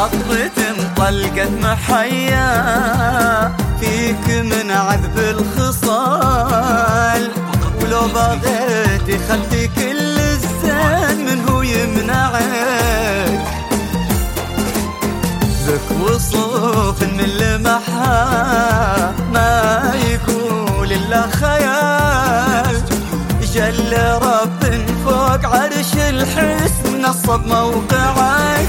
نظرة طلقت محيا فيك من عذب الخصال، ولو بغيتي خلتي كل الزين منه يمنعك. بك وصوف من لمحها ما يقول إلا خيال، جل رب فوق عرش الحسن نصب موقعك.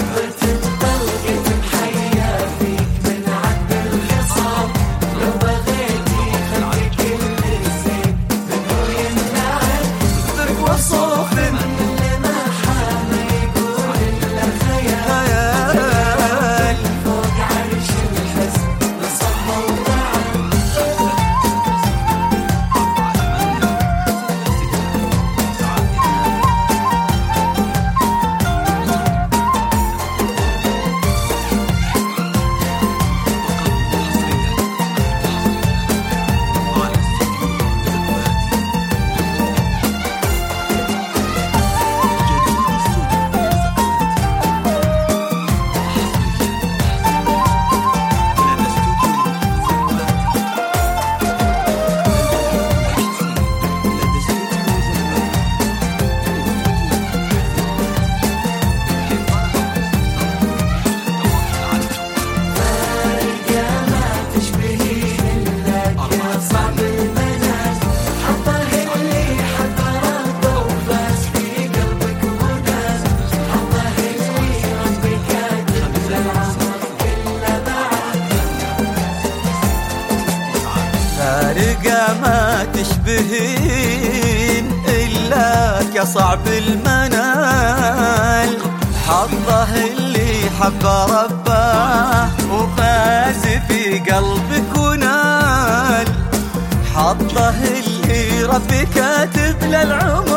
فارقة ما تشبهين إلاك يا صعب المنال، حظه اللي حب ربه وفاز في قلبك ونال، حظه اللي ربي كاتب للعمر